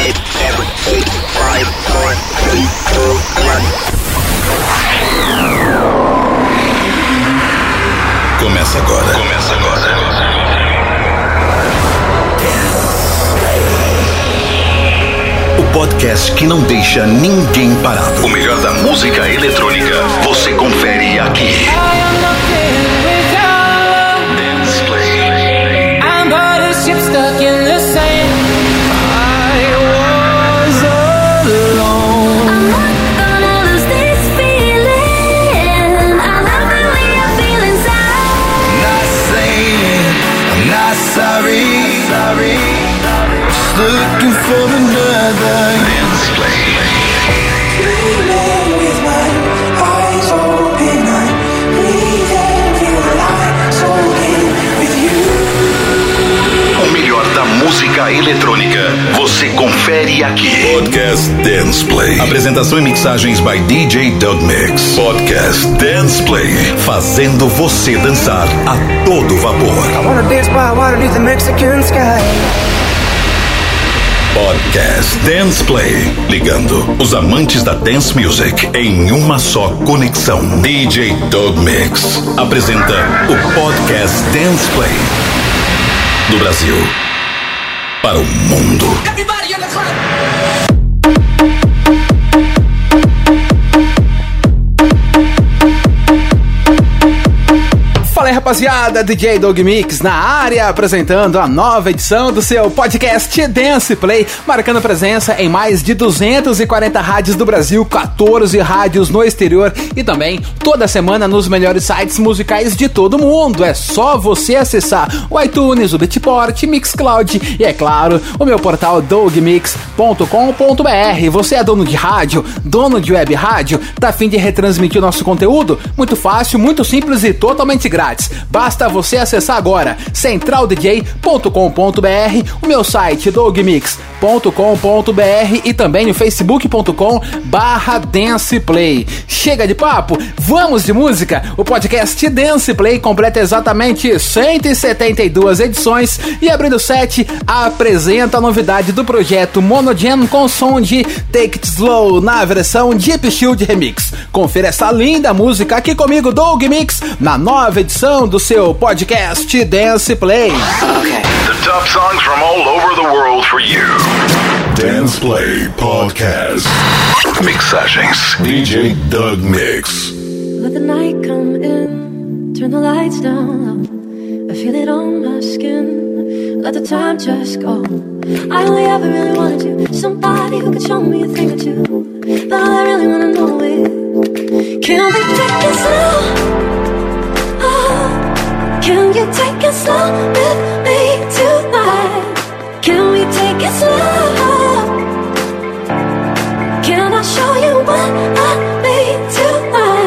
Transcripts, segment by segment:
Começa agora. O podcast que não deixa ninguém parado. O melhor da música eletrônica você confere aqui. Dance Play. I'm but a ship stuck in the sand. I was alone. I'm not gonna lose this feeling. I love the way I feel inside. Not saying I'm not sorry. Just looking for another Dance Play. Dreaming with my eyes open, I'm breathing, feel alive, soaking with you. O melhor da música eletrônica você confere aqui. Podcast Dance Play. Apresentação e mixagens by DJ Doug Mix. Podcast Dance Play. Fazendo você dançar a todo vapor. I wanna dance by water beneath the Mexican sky. Podcast Dance Play. Ligando os amantes da dance music em uma só conexão. DJ Doug Mix apresenta o Podcast Dance Play. Do Brasil para o mundo. Everybody in the club. Fala aí, rapaziada, DJ Doug Mix na área, apresentando a nova edição do seu podcast Dance Play, marcando presença em mais de 240 rádios do Brasil, 14 rádios no exterior e também toda semana nos melhores sites musicais de todo mundo. É só você acessar o iTunes, o Beatport, Mixcloud e, é claro, o meu portal dougmix.com.br. Você é dono de rádio, dono de web rádio, tá a fim de retransmitir o nosso conteúdo? Muito fácil, muito simples e totalmente grátis. Basta você acessar agora centraldj.com.br, o meu site dougmix.com.br e também o facebook.com/danceplay. Chega de papo, vamos de música. O podcast Dance Play completa exatamente 172 edições e, abrindo o set, apresenta a novidade do projeto Monogen com som de Take It Slow na versão Deep Shield Remix. Confira essa linda música aqui comigo, Doug Mix, na nova edição do seu podcast Dance Play. The top songs from all over the world for you. Dance Play Podcast. Mixagens DJ Doug Mix. Let the night come in, turn the lights down low. I feel it on my skin, let the time just go. I only ever really wanted you, somebody who could show me a thing or two. But all I really wanna know is, can we take it slow? Oh, can you take it slow with me tonight? Can we take it slow? Can I show you what I need tonight?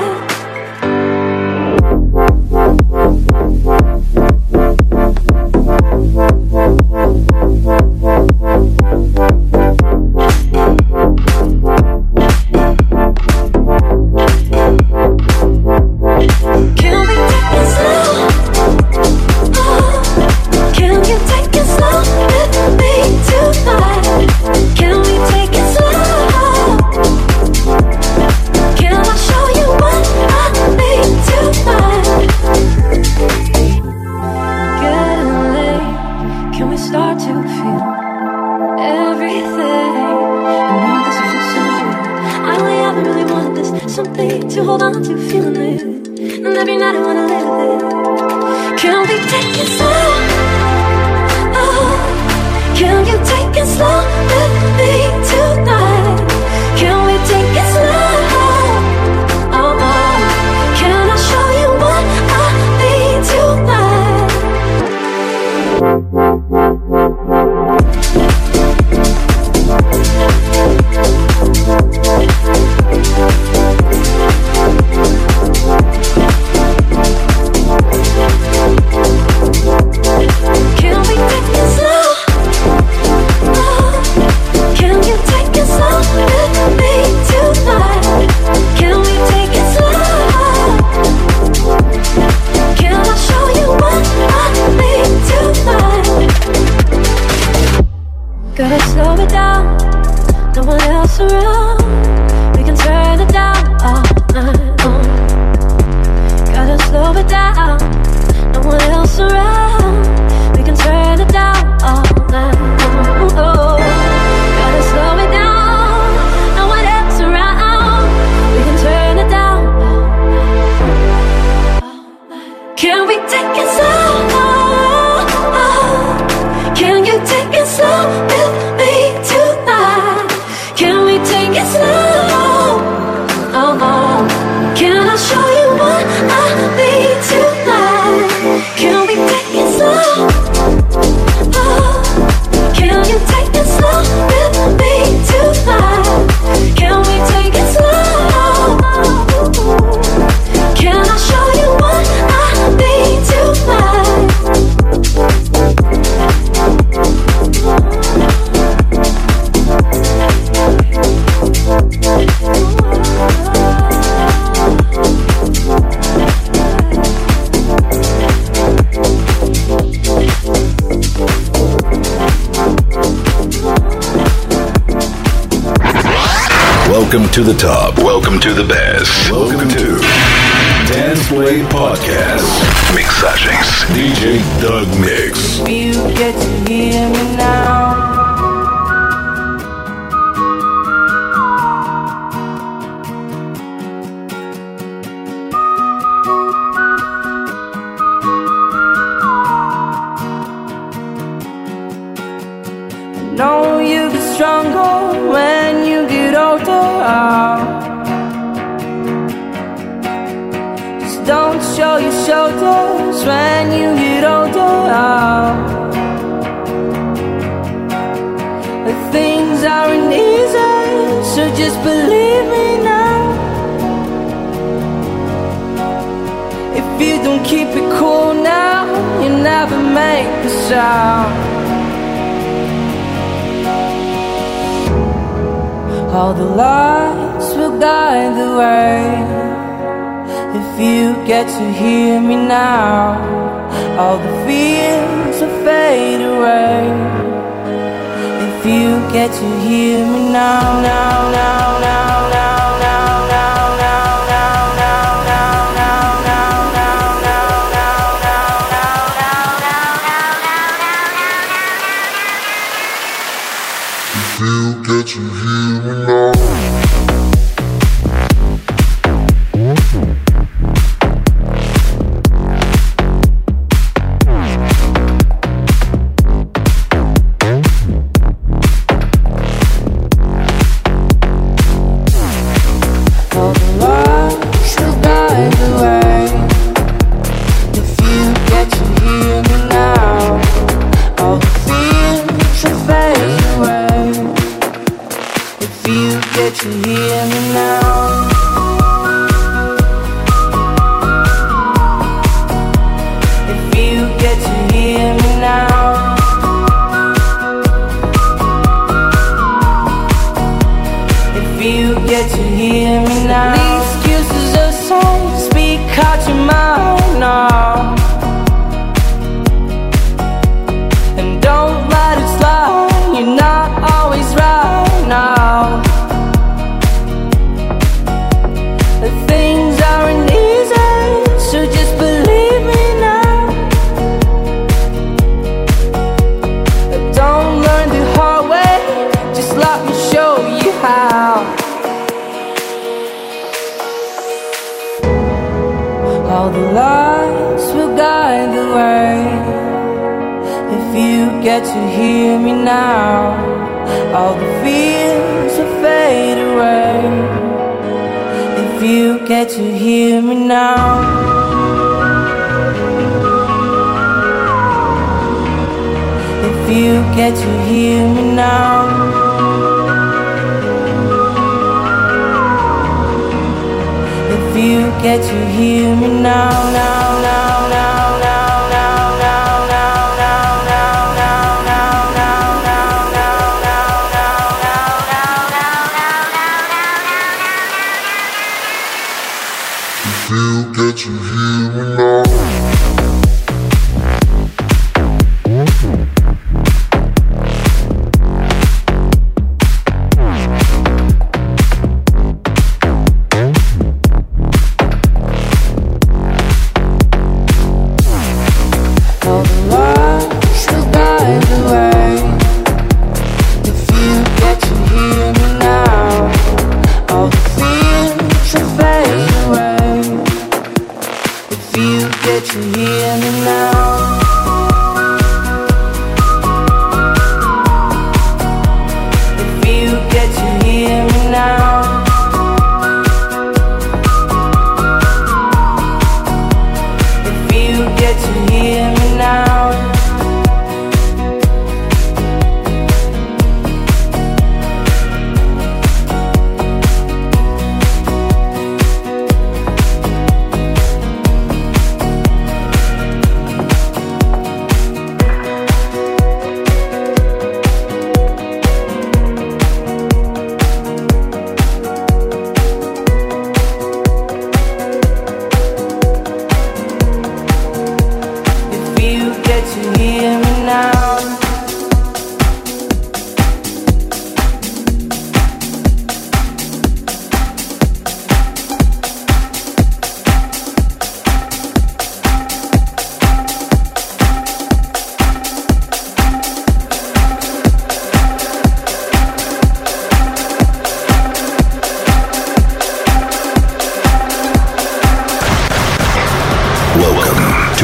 Can we take it slow? Oh, can you take it slow with me tonight? Can we take it slow? Can I show you what I need tonight? Getting late, can we start to feel everything? I know this feels so good. I only ever really wanted this, something to hold on to, feeling it. And every night I wanna live it. Can we take it slow? Oh, can you take it slow with me tonight? Can we take it slow? Oh, oh, can I show you what I need tonight? Can we take it slow? Oh, Gotta slow it down, no one else around. We can turn it down all night long. Gotta slow it down, no one else around. We can turn it down all night long. Oh, gotta slow it down, no one else around. We can turn it down all night. Can we take it slow? Can you take it slow with me tonight? Can we take it slow? Oh, oh. Can I show you what I need tonight? Can we take it slow? Oh, can you take it slow with me tonight? Can we take it slow? Can I show you what I need tonight? Welcome to the top. Welcome to the best. Welcome to Dance Play Podcast. Mixagens. DJ Doug Mix. You get to hear me now. Know you get stronger when you get older. Just don't show your shoulders when you get older. Things aren't easy, so just believe me now. If you don't keep it cool now, you never make a sound. All the lights will guide the way. If you get to hear me now, all the fears will fade away. If you get to hear me now, now, now, now, now, now, now, now, now, now, now, now, now, now, now, now, If you get to hear me now. All the lights will guide the way. If you get to hear me now, all the fears will fade away. If you get to hear me now. If you get to hear me now. If you get to hear me now, now, now, now, now, now, now, now, now, now, now, now, now, now, now, now, If you get to hear me now.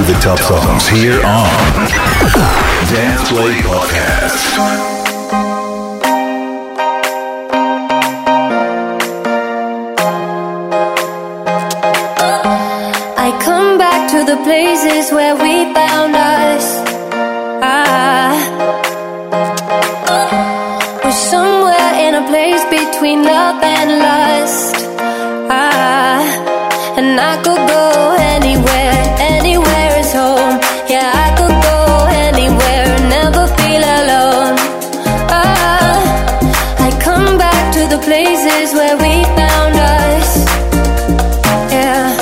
to the top songs here on Dance Play Podcast. To the places where we found us. We're somewhere in a place between love and lust. And I could go anywhere, anywhere is home. Yeah, I could go anywhere, never feel alone. I come back to the places where we found us. Yeah.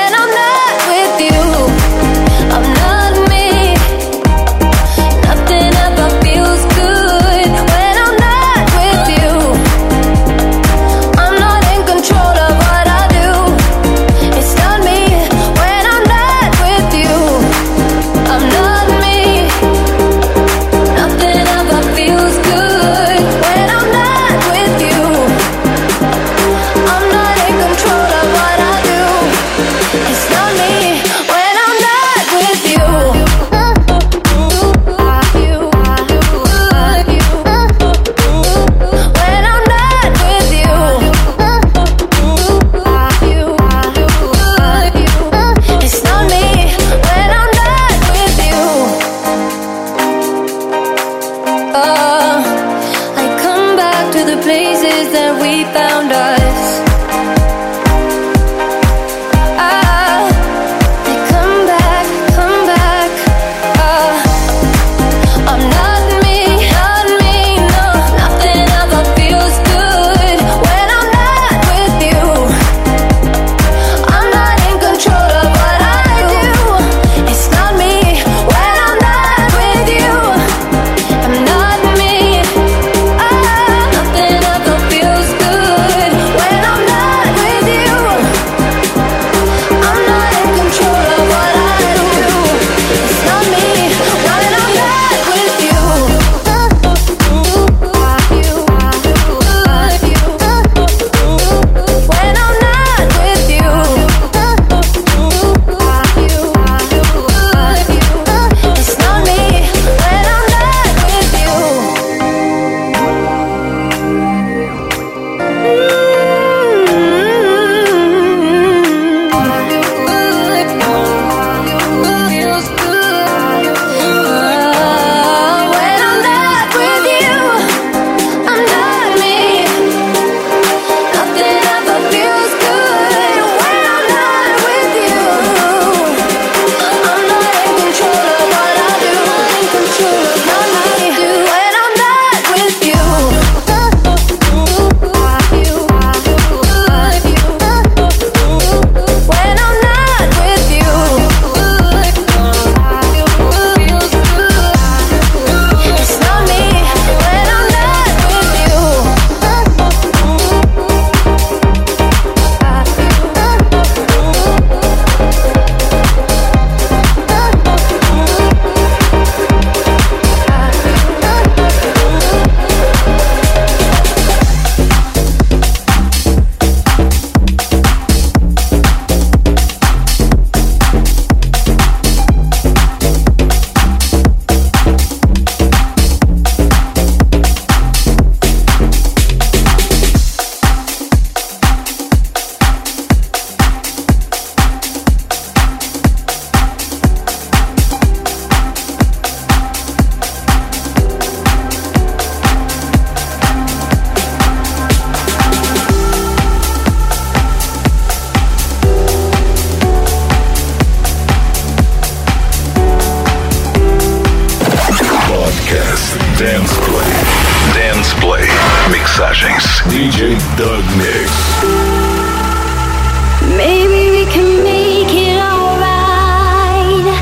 Mixagens DJ Doug Mix. Maybe we can make it alright.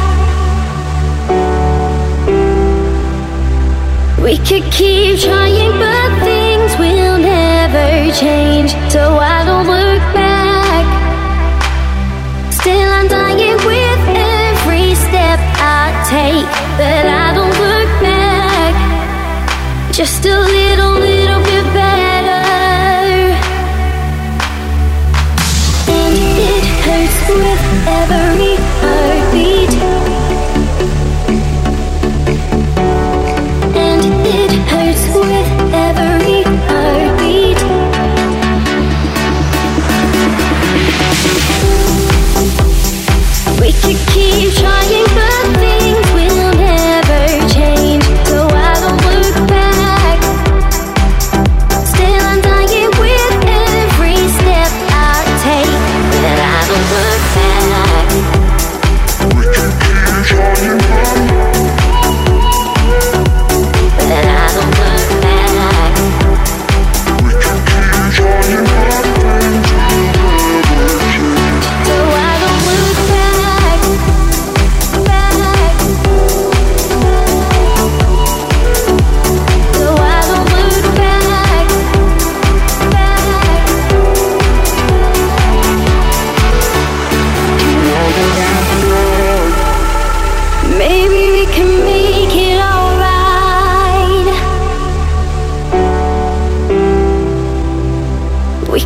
We could keep trying, but things will never change. So I don't look back. Still I'm dying with every step I take, but I don't look back. Just a little bit better. And it hurts with every heartbeat.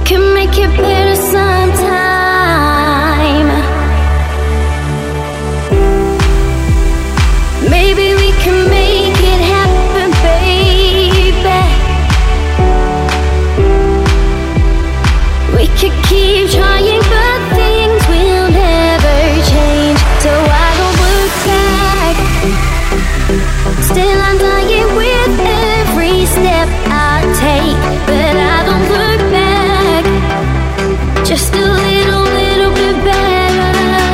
can make it better sometime. Maybe we can make it happen, baby. We could keep trying, but things will never change. So I don't look back. Still I'm dying with every step I take, but I don't look back. Just a little bit better.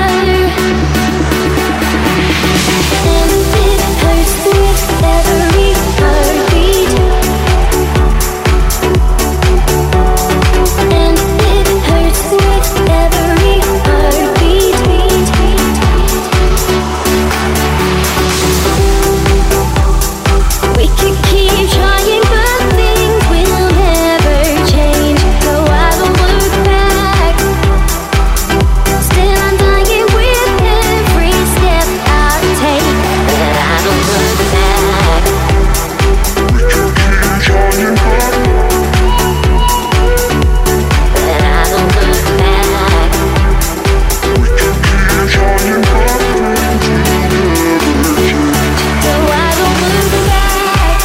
And it hurts with every heartbeat. And it hurts with every heartbeat. We could keep trying, but things will never change. So I don't look back. Still I'm dying with every step I take, but I don't look back. But I don't look back. So I don't look back.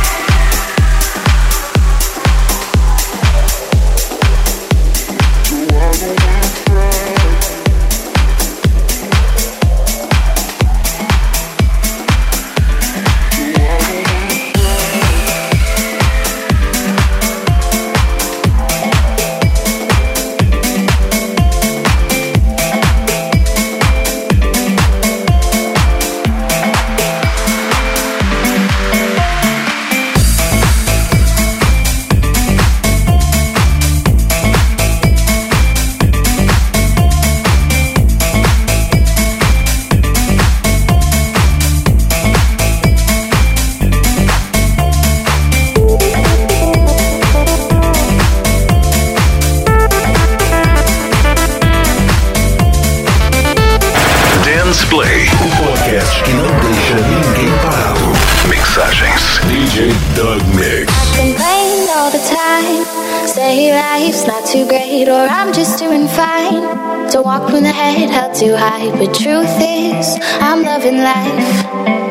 Dance Play, o podcast que não deixa ninguém parado. Mixagens DJ Doug Mix. Complain all the time, say life's not too great, or I'm just doing fine. Don't walk with the head held too high, but truth is, I'm loving life.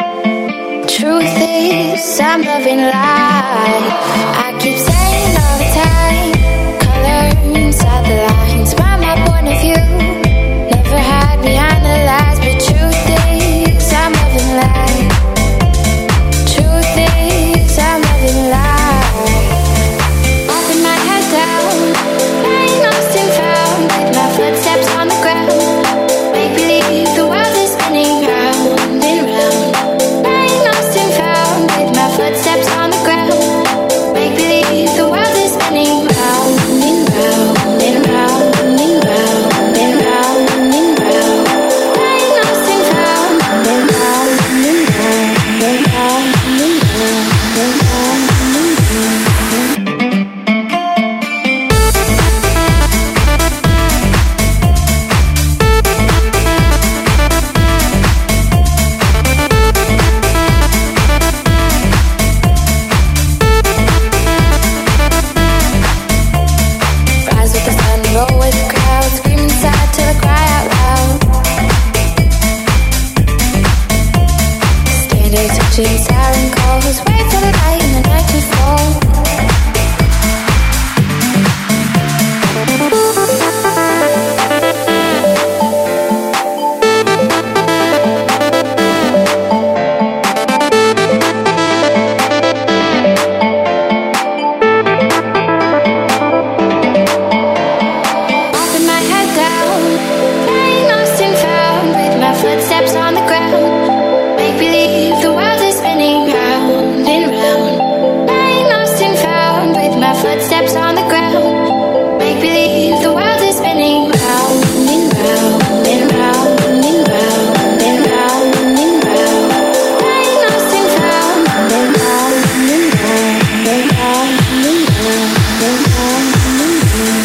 Truth is, I'm loving life. I keep saying all the time, color inside the lines, by my point of view. Never hide behind the lies, but truth is, I'm loving life. Truth is, I'm loving life. Walking my head down, lying lost and found, with my footsteps on the ground. Make believe the world is spinning round and round. Lying lost and found, with my footsteps on the ground. Make believe the world is spinning round and round and round and round and round and round. Lying lost and found, and round and round and round and round and round and round. Rise with the sun, roll with the crowd, scream inside till I cry out loud. Stand there touching siren calls, wait for the light and the night to fall. Walking my head down, lying lost and found, with my footsteps on the ground. Make believe the world is spinning round and round. Lying lost and found, with my footsteps on the ground. Make believe the world is spinning round and round and round and round and round and round. Lying lost and found, and round and round and round and round and round and round.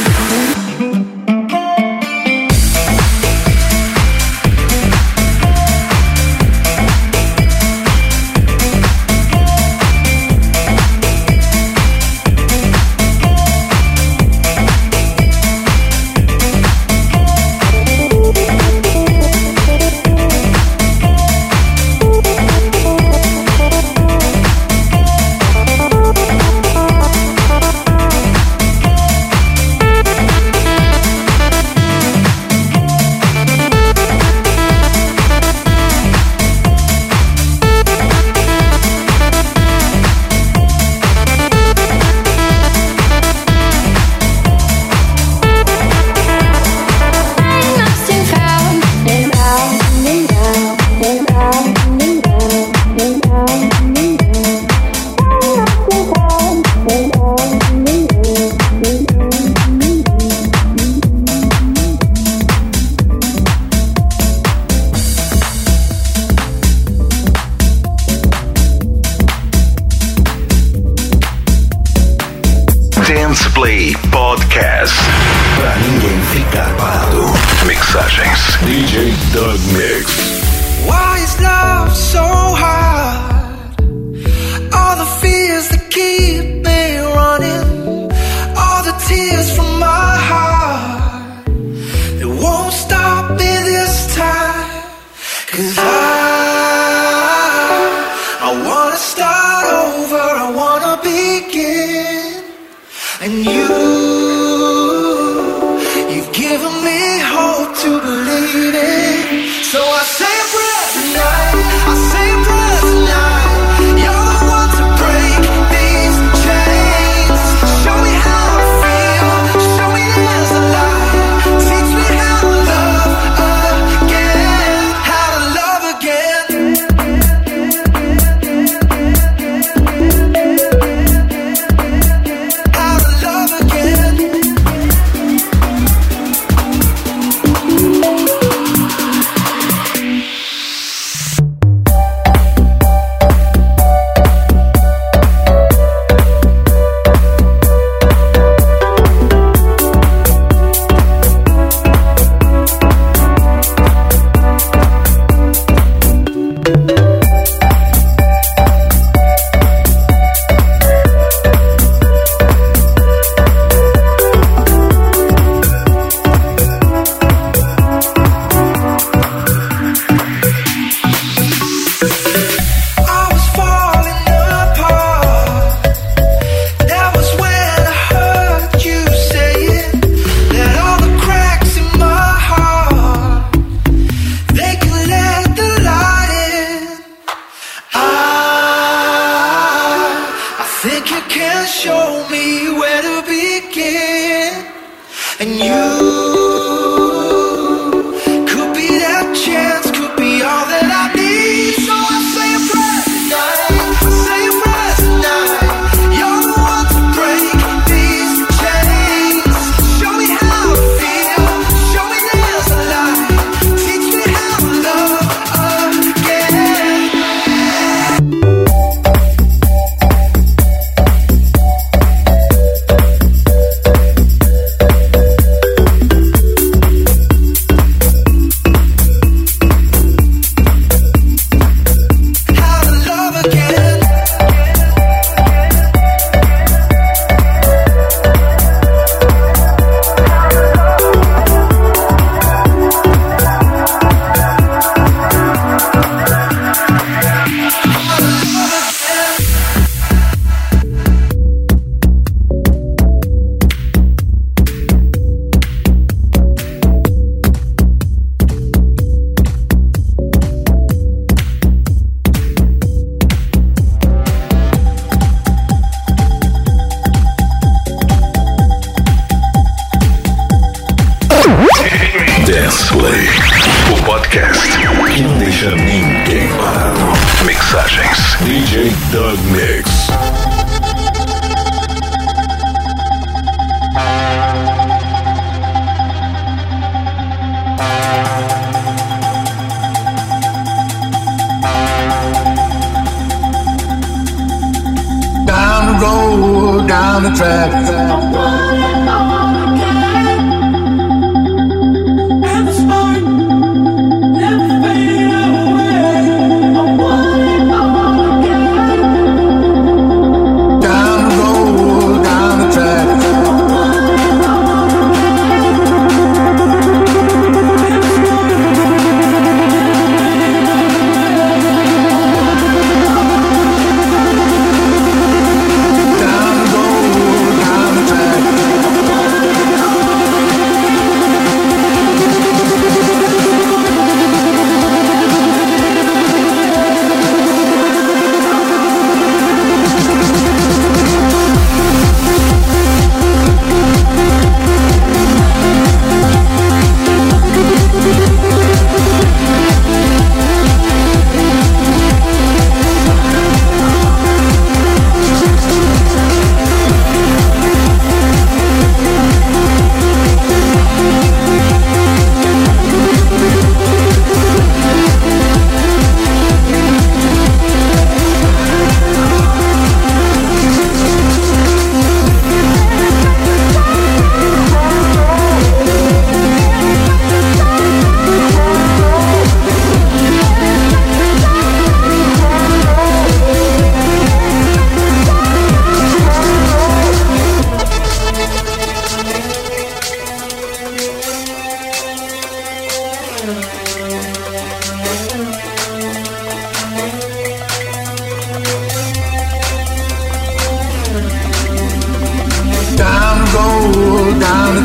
Dance Play Podcast. Pra ninguém ficar parado. Mixagens DJ Doug Mix. Why is love so hard? All the fears that keep me running, all the tears from my heart, it won't stop me this time. 'Cause I wanna start over, I wanna begin. And you've given me hope to believe in. So I say a prayer tonight, I say a prayer tonight. You're the one to break these chains. Show me how I feel, show me there's a light. Teach me how to love again, how to love again. How to love again. Dance Play, o podcast que não deixa ninguém parado. Mixagens DJ Doug Mix. Down the road, down the track. Down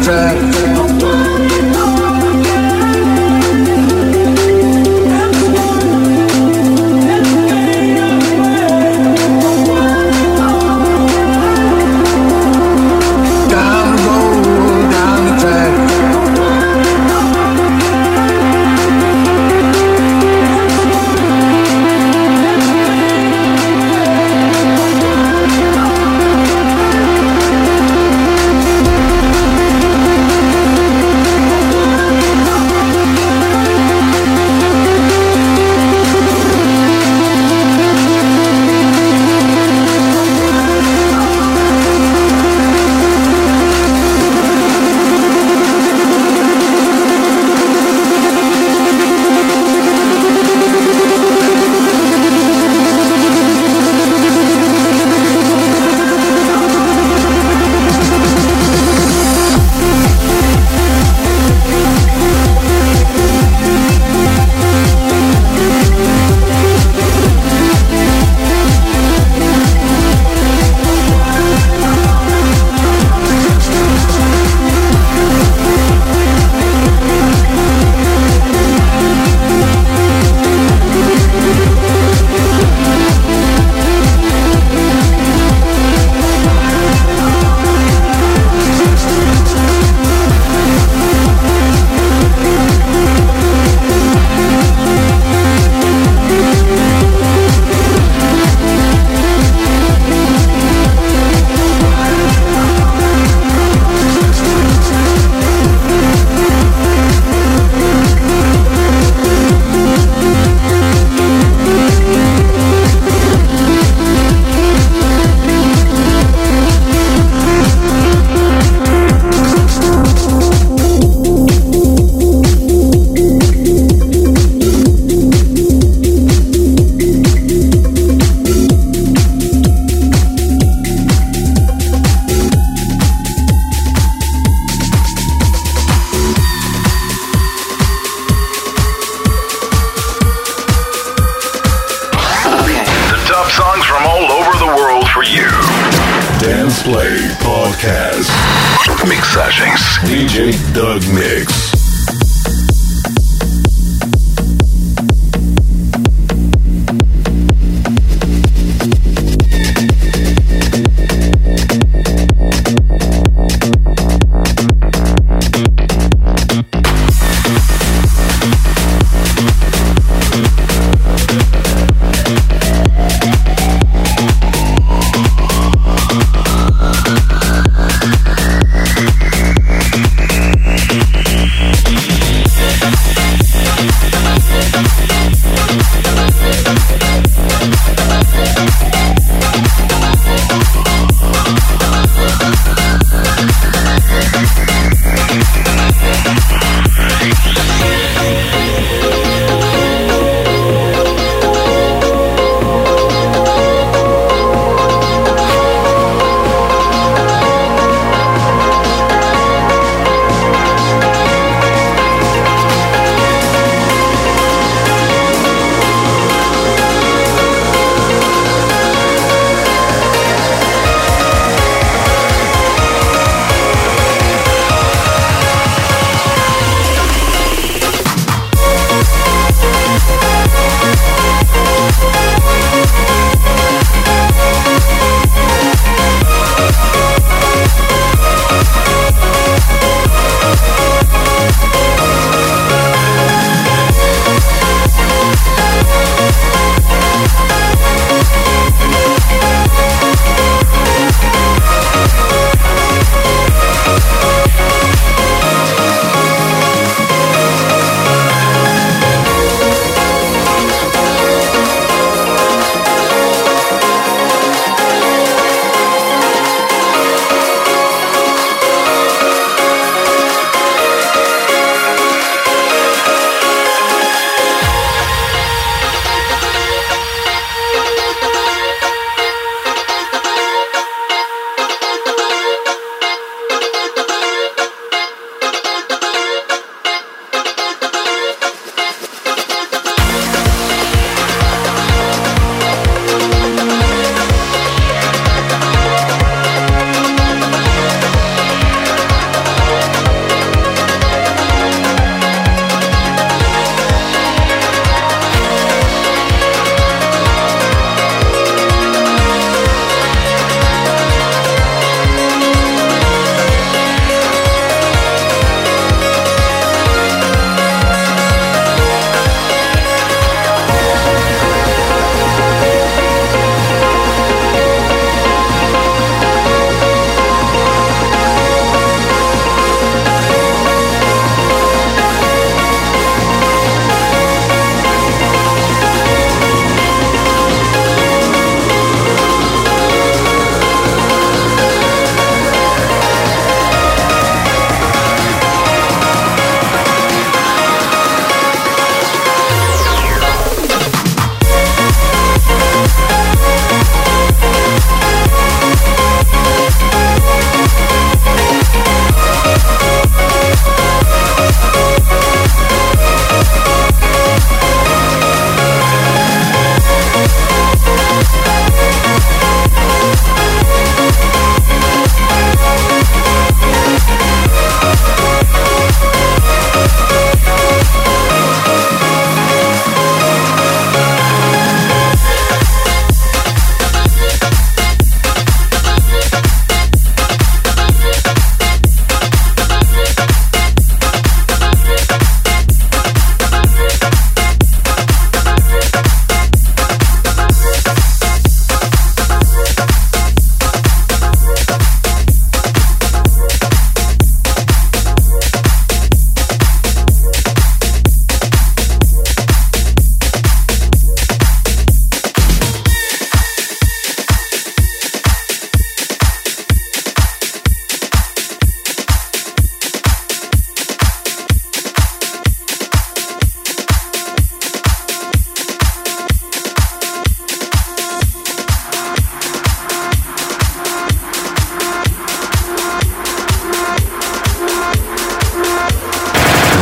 the track. Dance Play Podcast. Mixagens DJ Doug Mix.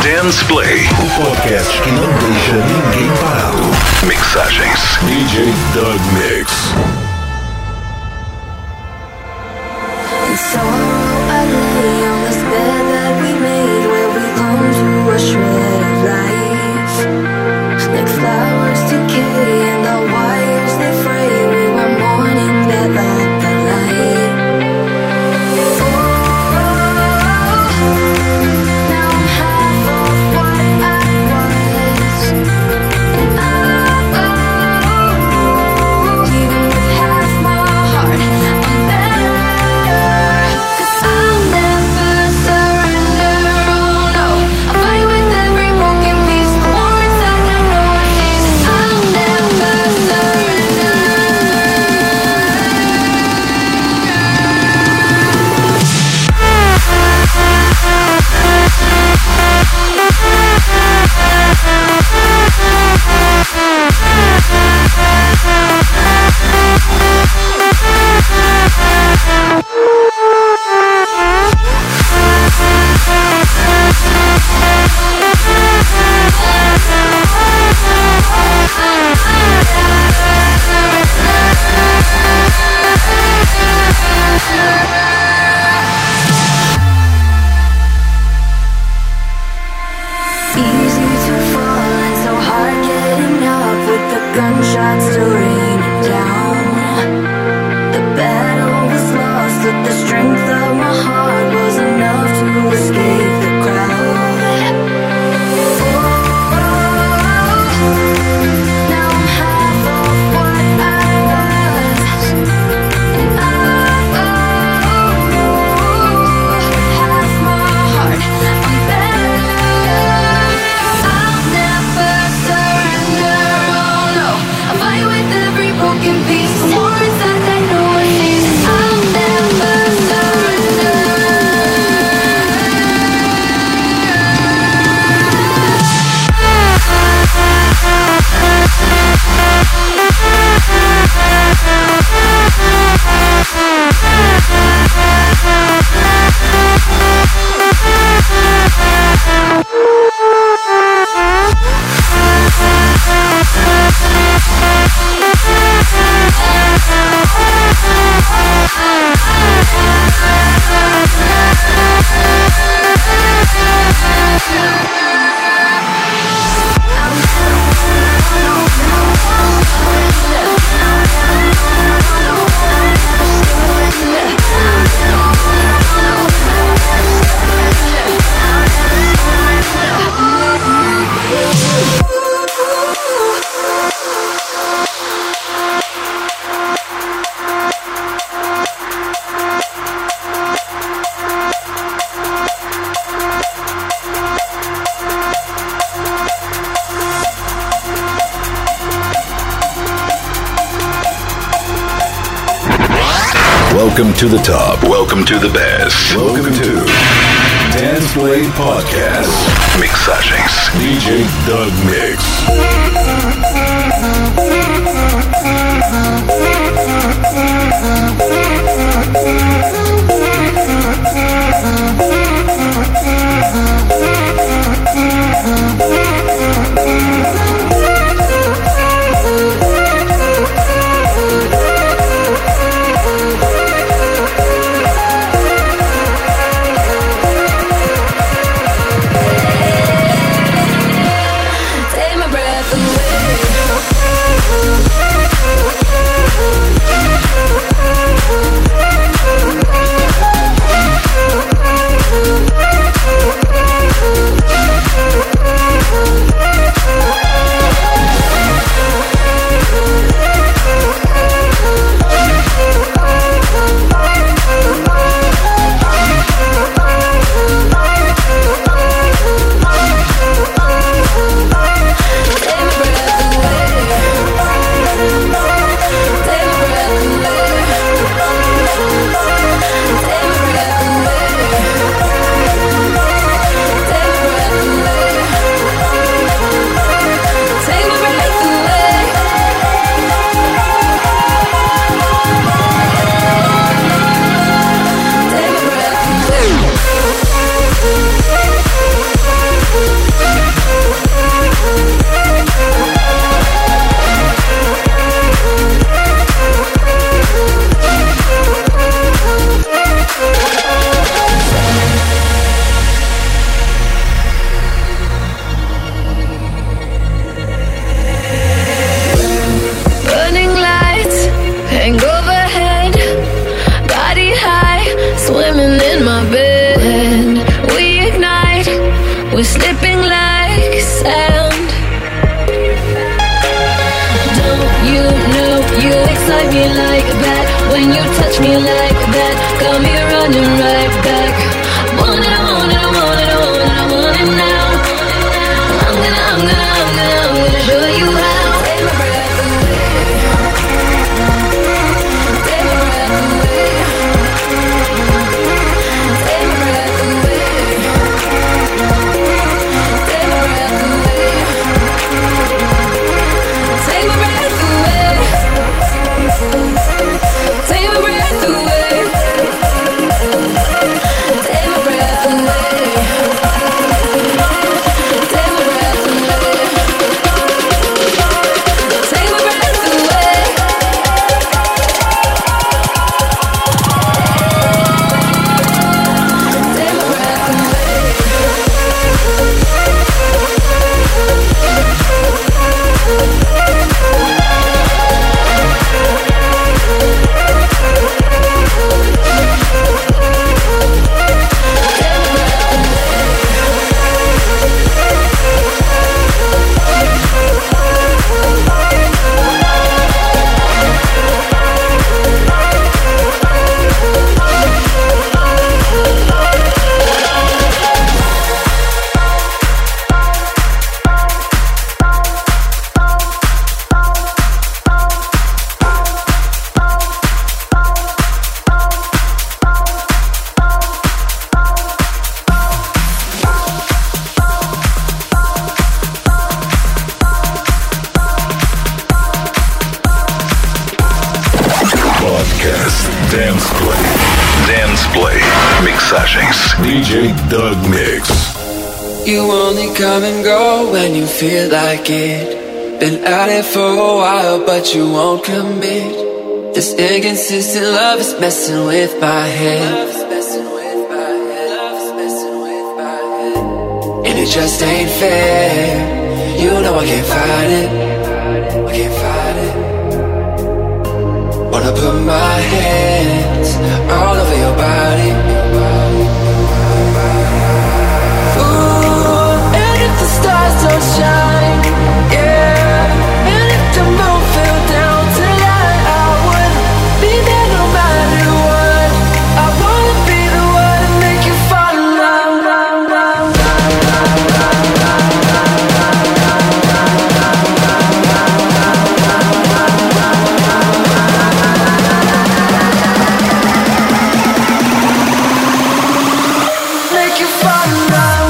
Dance Play, o podcast que não deixa ninguém parado. Mixagens DJ Doug Mix. And so I lay on this bed that we made, where we long to a shred of life. Like flowers decay and the wires they fray, we were mourning that light, the light. Now I'm half of what I was, and even with half my heart, I'm better. 'Cause I'll never surrender, oh no. I'll fight with every broken piece, the war inside I know it is. I'll never surrender. Easy to fall and so hard getting up, with the gunshots still raining down. The battle was lost, but the strength of my heart was enough to escape the crowd. Now I'm half of what I was, and half my heart, I'm better. I'll never surrender, oh no. I'll fight with every broken piece, the war inside that no one sees. I'll never surrender. Welcome to the top. Welcome to the best. Welcome to Dance Play Podcast. Mixagens DJ Doug Mix. Take my breath away. we're slipping like sand. Don't you know you excite me like that? When you touch me like that, got me running right back. Want it, I want it, I want it, I want it, I want it now. I'm gonna show you how. Take my breath away. Take my breath away. Take my breath away. Take my breath away. Take my breath away. Take my breath away. Take my breath away. Take my breath away. Take my breath away. Take my breath away. Podcast Dance Play. Dance Play. Mixagens. DJ Doug Mix. You only come and go when you feel like it. Been at it for a while, but you won't commit. This inconsistent love is messing with my head. And it just ain't fair. You know I can't fight it. I can't fight it. Wanna put my hands all over your body. Ooh, and if the stars don't shine, yeah, and if the moon fell down tonight, I would be there no matter what. I wanna be the one to make you fall in love. Make you fall in love.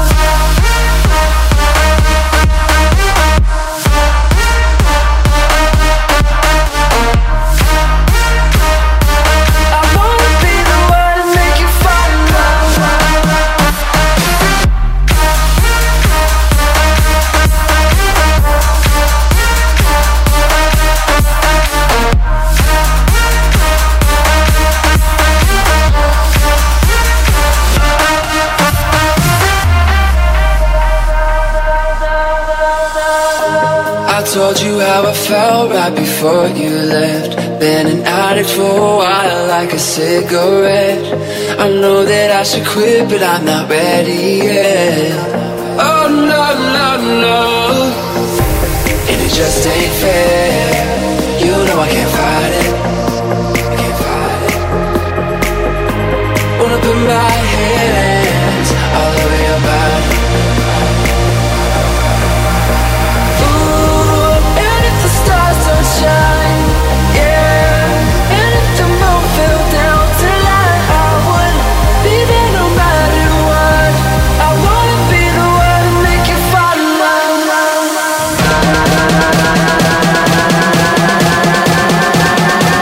I wanna be the one to make you fall in love. I told you how I felt right before you left. Been an addict for a while, like a cigarette. I know that I should quit, but I'm not ready yet. Oh no, no, no. And it just ain't fair. You know I can't fight it. I can't fight it. Wanna put my hands all over your body. And if the stars don't shine, yeah, and if the moon fell down tonight, I would be there no matter what. I wanna be the one to make you fall in love.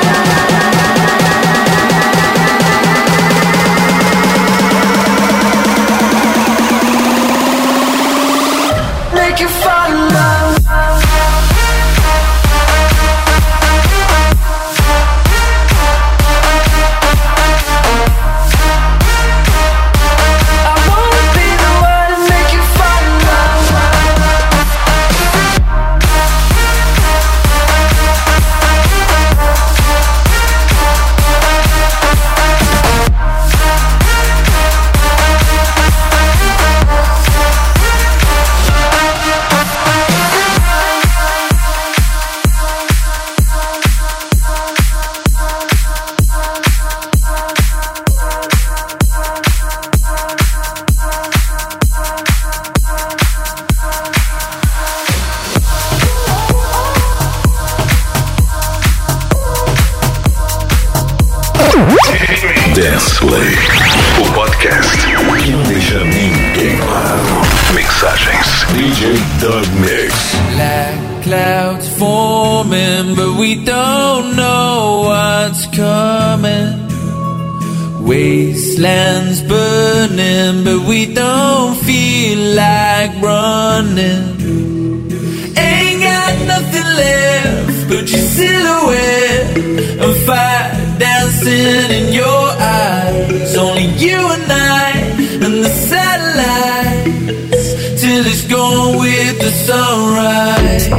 Play, o podcast que não deixa ninguém parado. Mixagens DJ Doug Mix. Black clouds forming, but we don't know what's coming. Wastelands burning, but we don't feel like running. Ain't got nothing left but your silhouette and fire dancing in your eyes. Only you and I and the satellites, till it's gone with the sunrise.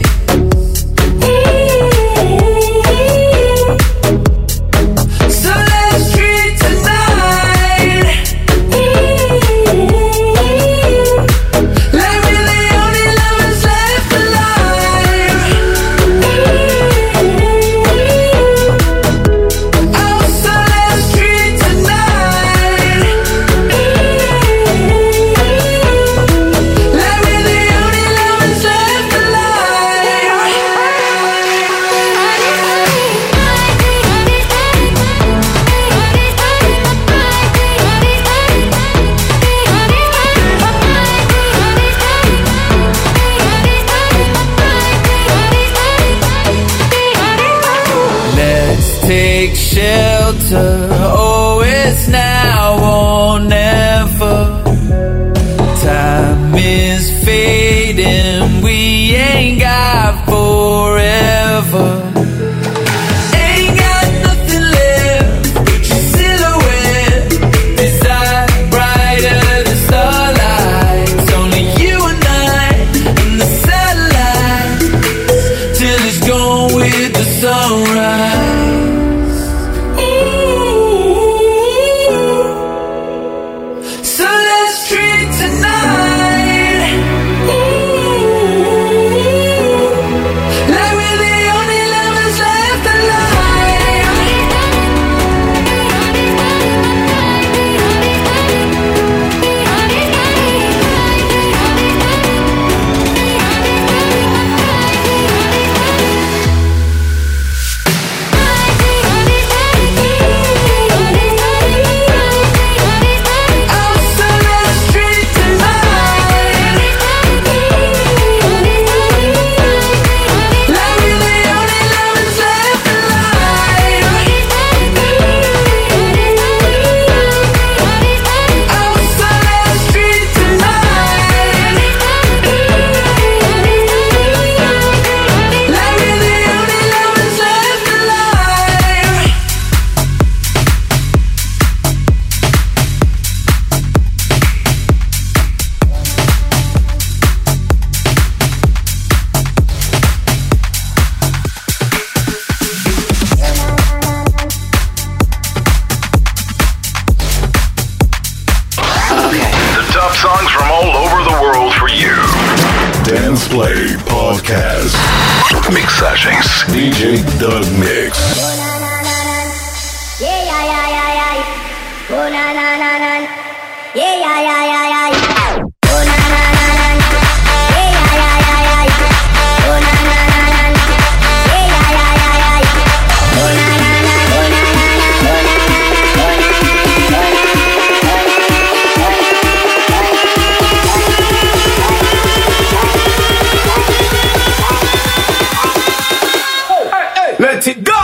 Take shelter, oh it's now or never. Time is fading, we ain't got forever. Ain't got nothing left but your silhouette, desire brighter than starlight. Only you and I and the satellites, till it's gone with the sunrise. Songs from all over the world for you. Dance Play Podcast. Mixagens DJ Doug Mix. Yeah, yeah, yeah, yeah, yeah. Oh, na, na, na, na. Yeah, yeah, yeah, yeah, yeah. Oh, na, na, na, na. Yeah, yeah, yeah, yeah, yeah. Oh, na, na, na, na. Yeah, yeah, yeah, yeah, yeah. Oh, na, na, na. Oh, na, na, na. Oh, na, na, na. Let it go!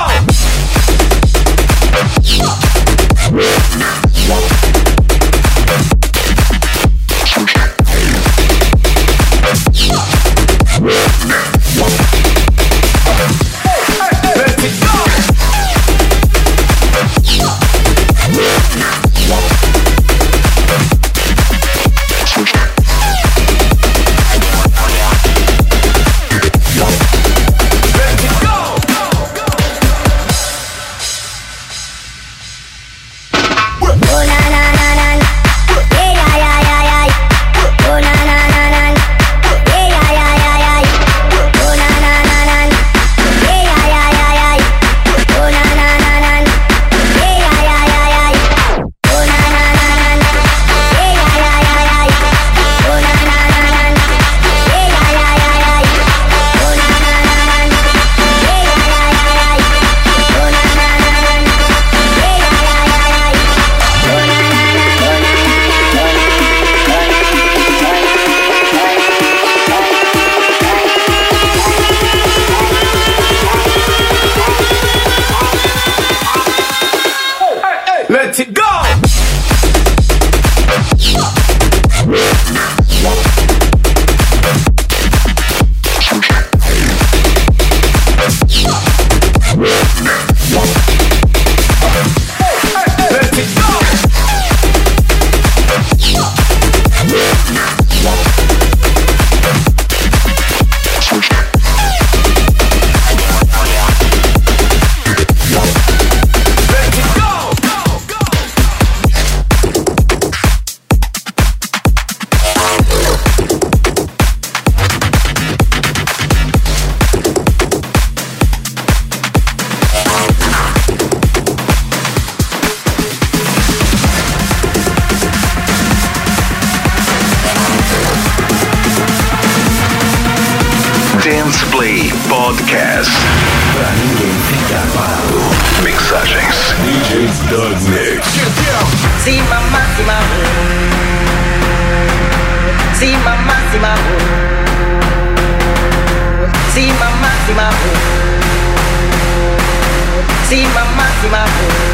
Dance Play Podcast. Pra ninguém ficar parado. Mixagens DJ Doug Mix. See mama, see my see mama, see my see mama, see my see mama, see my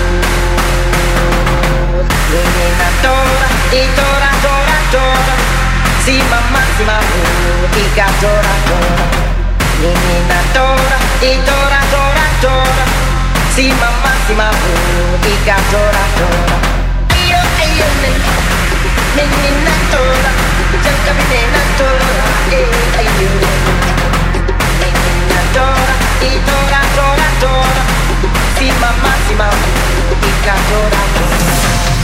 menina toda e toda, toda, toda. See mama, see my fica toda, toda. Menina toda e toda, toda, toda. See mama, see my fica toda, toda. Ayo, ayo, menina toda, jangan menina toda, ayo. Menina toda e toda, toda, toda. See mama, fica toda, toda.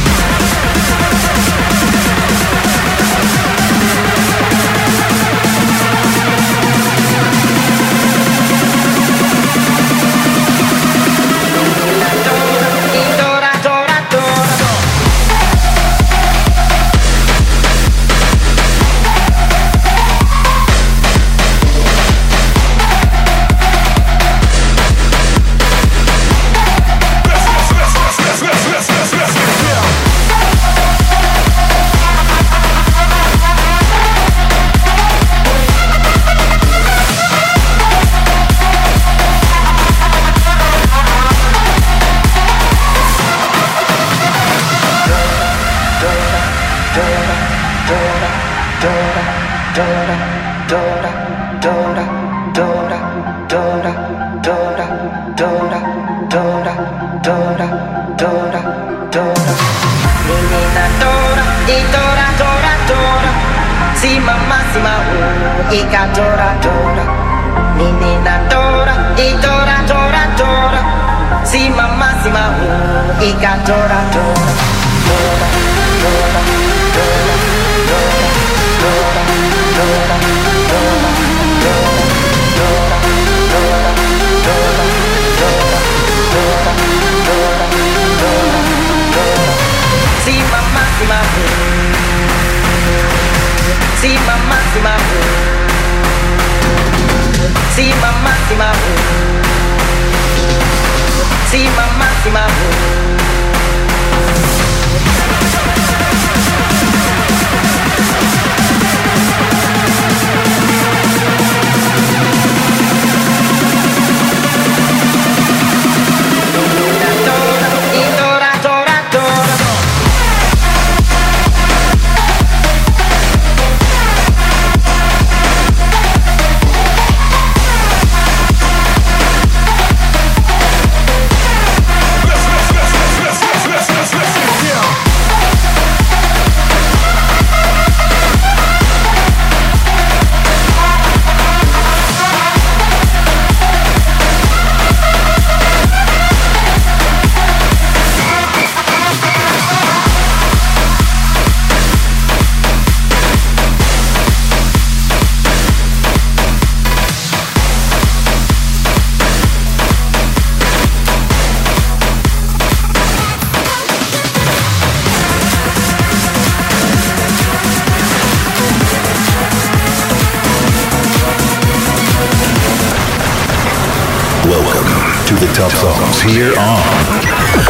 Top songs here on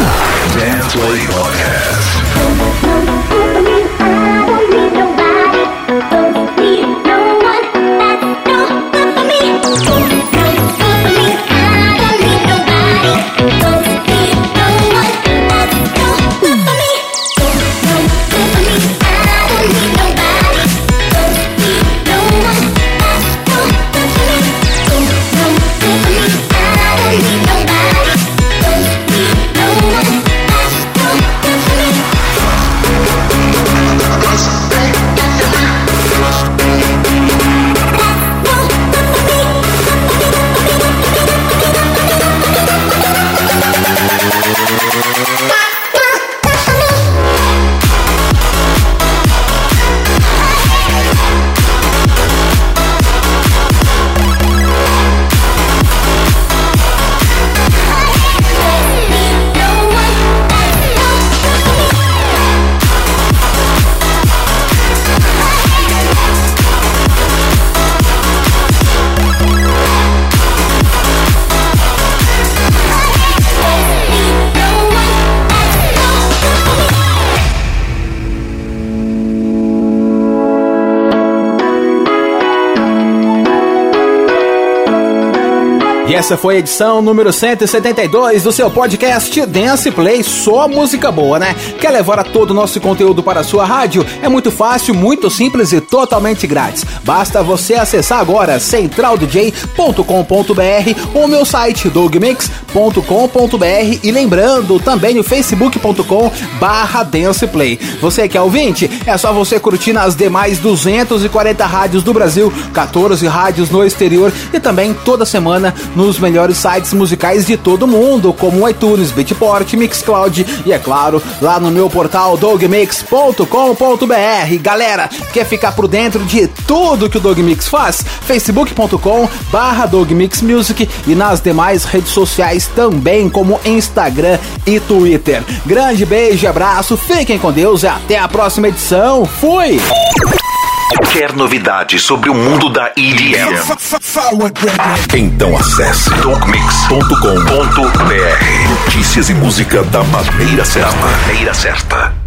Dance Play Podcast. Nobody. Essa foi a edição número 172 do seu podcast Dance Play, só música boa, né? Quer levar todo o nosso conteúdo para a sua rádio? É muito fácil, muito simples e totalmente grátis. Basta você acessar agora centraldj.com.br ou meu site dogmix.com.br e lembrando também o facebook.com/danceplay. Você que é ouvinte, é só você curtir nas demais 240 rádios do Brasil, 14 rádios no exterior e também toda semana nos melhores sites musicais de todo mundo, como o iTunes, Beatport, Mixcloud e, é claro, lá no meu portal dogmix.com.br. Galera, quer ficar por dentro de tudo que o Dogmix faz? facebook.com/dogmixmusic e nas demais redes sociais também, como Instagram e Twitter. Grande beijo e abraço, fiquem com Deus e até a próxima edição. Fui! Quer novidades sobre o mundo da EDM? Então acesse dogmix.com.br. Notícias e música da maneira certa.